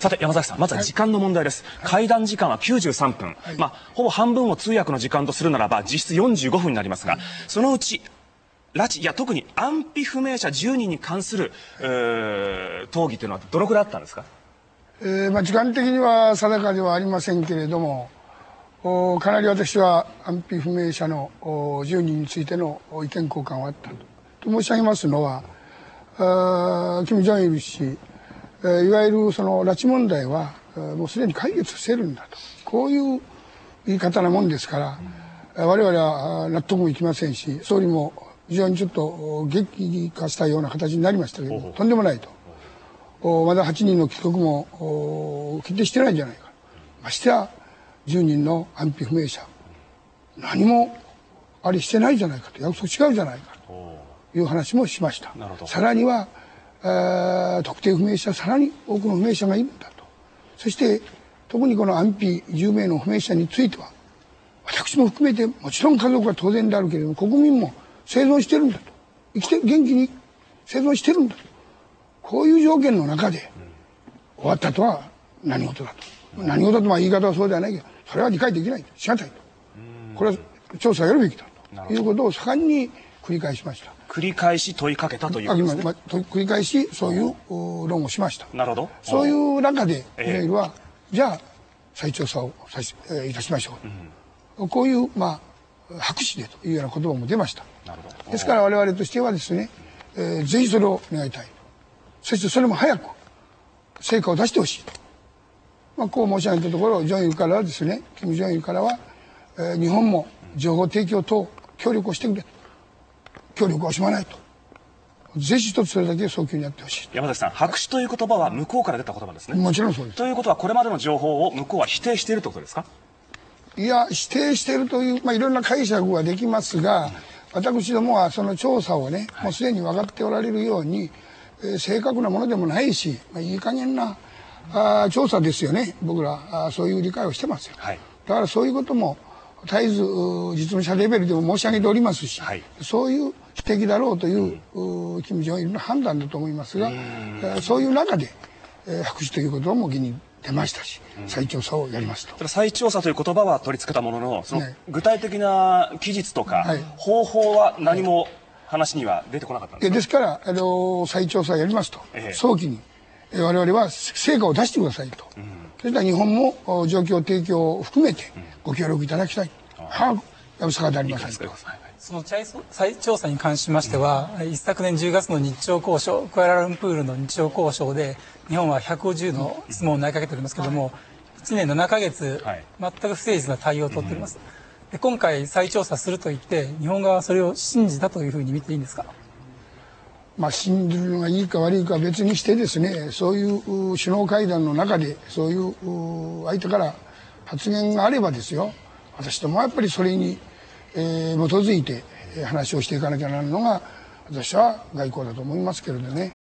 さて山崎さん、まずは時間の問題です。会談時間は93分、ほぼ半分を通訳の時間とするならば実質45分になりますが、そのうち拉致、いや特に安否不明者10人に関する討議というのはどのくらいあったんですか？ 時間的には定かではありませんけれども、かなり私は安否不明者の10人についての意見交換はあったと申し上げますのは、金正日氏、いわゆるその拉致問題はもうすでに解決してるんだと、こういう言い方なもんですから、我々は納得もいきませんし、総理も非常にちょっと激化したような形になりましたけど、とんでもないと。まだ8人の帰国も決定してないんじゃないか。ましてや10人の安否不明者、何もあれしてないじゃないかと、約束違うじゃないかという話もしました。さらには特定不明者、さらに多くの不明者がいるんだと。そして特にこの安否10名の不明者については、私も含めてもちろん家族は当然であるけれども、国民も生存してるんだと、生きて元気に生存してるんだと、こういう条件の中で終わったとは何事だと。何事とは言い方はそうではないけど、それは理解できない、しがたいと。これは調査をやるべきだということを盛んに繰り返しました。 繰り返し問いかけたということですね。 繰り返しそういう論をしました。 なるほど。 そういう中でいろいろは、じゃあ再調査をいたしましょう、こういう白紙でというような言葉も出ました。 なるほど。 ですから我々としてはですね、ぜひそれを願いたい。そしてそれも早く成果を出してほしいと、こう申し上げたところ、金正日からは、日本も情報提供等協力をしてくれと、協力は惜しまないと、ぜひ一つそれだけ早急にやってほしい。 山崎さん、白紙という言葉は向こうから出た言葉ですね。 もちろんそうです。 ということはこれまでの情報を向こうは否定しているということですか？ いや、否定しているという、いろんな解釈はできますが、私どもはその調査をね、もうすでに分かっておられるように、正確なものでもないし、いい加減な調査ですよね。僕らそういう理解をしてますよ。だからそういうことも絶えず実務者レベルでも申し上げておりますし、そういう指摘だろうという金正日の判断だと思いますが、そういう中で白紙ということも議に出ましたし、再調査をやりますと。 再調査という言葉は取り付けたものの、その具体的な期日とか方法は何も話には出てこなかったんですか？ ですから再調査をやりますと、早期に我々は成果を出してくださいと、それから日本も状況提供を含めてご協力いただきたい、やぶさかでありませんと。 その再調査に関しましては、一昨年10月の日朝交渉、クアラルンプールの日朝交渉で日本は150の質問を投げかけておりますけれども、1年7ヶ月、全く不誠実な対応を取っております。で今回再調査すると言って日本側はそれを信じたというふうに見ていいんですか？ 信じるのがいいか悪いかは別にしてですね、そういう首脳会談の中でそういう相手から発言があればですよ、私どもはやっぱりそれに基づいて話をしていかなきゃならないのが私は外交だと思いますけれどね。